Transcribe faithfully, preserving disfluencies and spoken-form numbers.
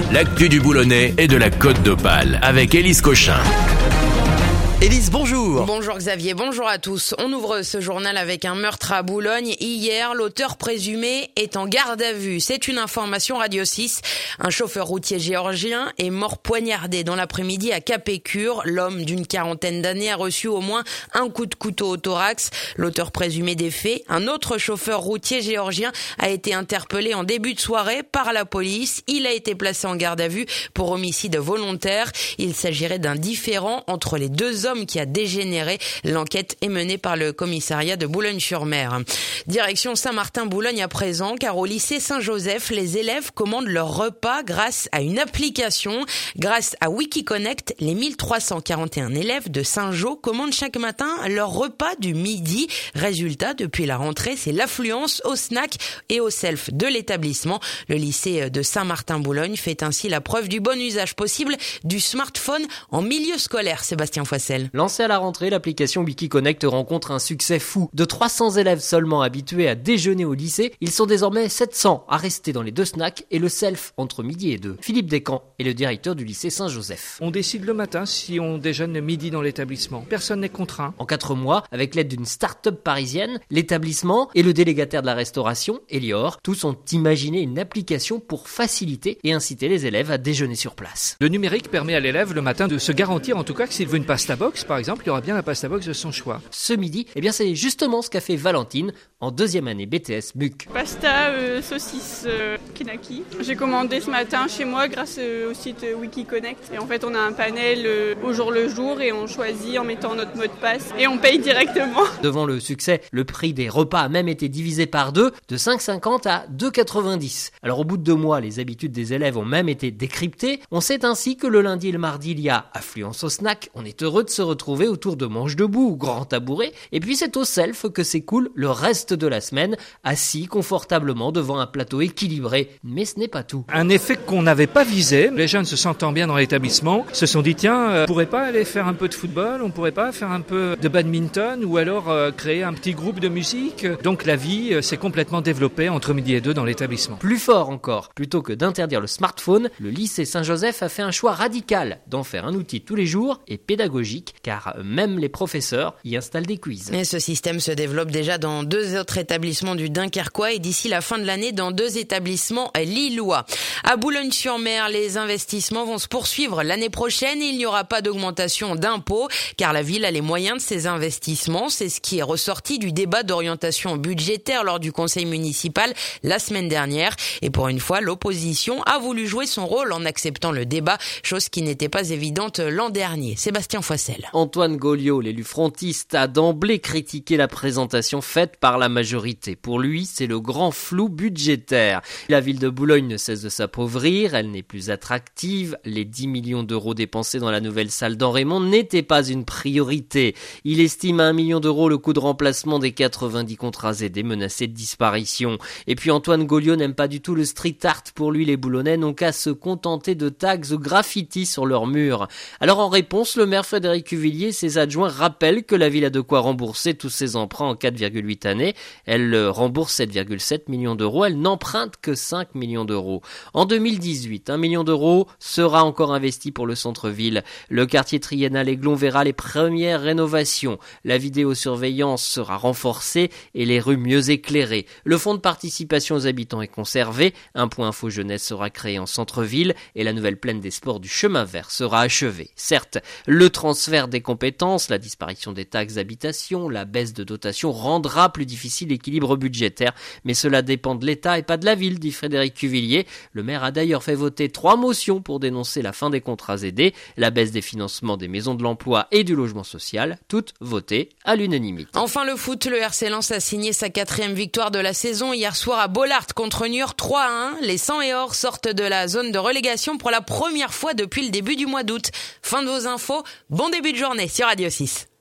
l'actu du Boulonnais et de la Côte d'Opale avec Élise Cochin. Élise, bonjour. Bonjour Xavier, bonjour à tous. On ouvre ce journal avec un meurtre à Boulogne. Hier, l'auteur présumé est en garde à vue. C'est une information Radio six. Un chauffeur routier géorgien est mort poignardé dans l'après-midi à Capécure. L'homme d'une quarantaine d'années a reçu au moins un coup de couteau au thorax. L'auteur présumé des faits, un autre chauffeur routier géorgien, a été interpellé en début de soirée par la police. Il a été placé en garde à vue pour homicide volontaire. Il s'agirait d'un différend entre les deux hommes qui a dégénéré. L'enquête est menée par le commissariat de Boulogne-sur-Mer. Direction Saint-Martin-Boulogne à présent, car au lycée Saint-Joseph, les élèves commandent leur repas grâce à une application. Grâce à Wikiconnect, les mille trois cent quarante et un élèves de Saint-Jo commandent chaque matin leur repas du midi. Résultat, depuis la rentrée, c'est l'affluence au snack et au self de l'établissement. Le lycée de Saint-Martin-Boulogne fait ainsi la preuve du bon usage possible du smartphone en milieu scolaire. Sébastien Foissel. Lancée à la rentrée, l'application Wikiconnect rencontre un succès fou. De trois cents élèves seulement habitués à déjeuner au lycée, ils sont désormais sept cents à rester dans les deux snacks et le self entre midi et deux. Philippe Descamps est le directeur du lycée Saint-Joseph. On décide le matin si on déjeune le midi dans l'établissement. Personne n'est contraint. En quatre mois, avec l'aide d'une start-up parisienne, l'établissement et le délégataire de la restauration, Elior, tous ont imaginé une application pour faciliter et inciter les élèves à déjeuner sur place. Le numérique permet à l'élève le matin de se garantir en tout cas que s'il veut une pasta box, par exemple, il y aura bien la pasta box de son choix. Ce midi, eh bien c'est justement ce qu'a fait Valentine en deuxième année B T S M U C. Pasta, euh, saucisse, euh, Kenaki. J'ai commandé ce matin chez moi grâce euh, au site euh, Wikiconnect. Et en fait, on a un panel euh, au jour le jour et on choisit en mettant notre mot de passe et on paye directement. Devant le succès, le prix des repas a même été divisé par deux, de cinq euros cinquante à deux euros quatre-vingt-dix. Alors au bout de deux mois, les habitudes des élèves ont même été décryptées. On sait ainsi que le lundi et le mardi, il y a affluence au snack. On est heureux de se retrouver autour de manches debout ou grands tabourets. Et puis c'est au self que s'écoule le reste de la semaine, assis confortablement devant un plateau équilibré. Mais ce n'est pas tout. Un effet qu'on n'avait pas visé. Les jeunes se sentant bien dans l'établissement se sont dit tiens, euh, on pourrait pas aller faire un peu de football, on pourrait pas faire un peu de badminton ou alors euh, créer un petit groupe de musique. Donc la vie euh, s'est complètement développée entre midi et deux dans l'établissement. Plus fort encore, plutôt que d'interdire le smartphone, le lycée Saint-Joseph a fait un choix radical d'en faire un outil tous les jours et pédagogique, car même les professeurs y installent des quiz. Et ce système se développe déjà dans deux autres établissements du Dunkerquois et d'ici la fin de l'année dans deux établissements lillois. À Boulogne-sur-Mer, les investissements vont se poursuivre l'année prochaine. Il n'y aura pas d'augmentation d'impôts car la ville a les moyens de ces investissements. C'est ce qui est ressorti du débat d'orientation budgétaire lors du conseil municipal la semaine dernière. Et pour une fois, l'opposition a voulu jouer son rôle en acceptant le débat, chose qui n'était pas évidente l'an dernier. Sébastien Foissel. Antoine Gauliot, l'élu frontiste, a d'emblée critiqué la présentation faite par la majorité. Pour lui, c'est le grand flou budgétaire. La ville de Boulogne ne cesse de s'appauvrir, elle n'est plus attractive. Les dix millions d'euros dépensés dans la nouvelle salle d'Henrémont n'étaient pas une priorité. Il estime à un million d'euros le coût de remplacement des quatre-vingt-dix contrats aidés menacés de disparition. Et puis Antoine Gauliot n'aime pas du tout le street art. Pour lui, les Boulonnais n'ont qu'à se contenter de tags ou graffitis sur leurs murs. Alors en réponse, le maire Frédéric Cuvillier et ses adjoints rappellent que la ville a de quoi rembourser tous ses emprunts en quatre virgule huit années. Elle rembourse sept virgule sept millions d'euros, elle n'emprunte que cinq millions d'euros. En deux mille dix-huit, un million d'euros sera encore investi pour le centre-ville. Le quartier triennal Aiglon verra les premières rénovations. La vidéosurveillance sera renforcée et les rues mieux éclairées. Le fonds de participation aux habitants est conservé. Un point info jeunesse sera créé en centre-ville et la nouvelle plaine des sports du chemin vert sera achevée. Certes, le transfert des compétences, la disparition des taxes d'habitation, la baisse de dotation rendra plus difficile l'équilibre budgétaire, mais cela dépend de l'État et pas de la ville, dit Frédéric Cuvillier. Le maire a d'ailleurs fait voter trois motions pour dénoncer la fin des contrats aidés, la baisse des financements des maisons de l'emploi et du logement social, toutes votées à l'unanimité. Enfin le foot, le R C Lens a signé sa quatrième victoire de la saison hier soir à Bollaert contre Niort trois à un. Les cent et or sortent de la zone de relégation pour la première fois depuis le début du mois d'août. Fin de vos infos, bon début de journée sur Radio six.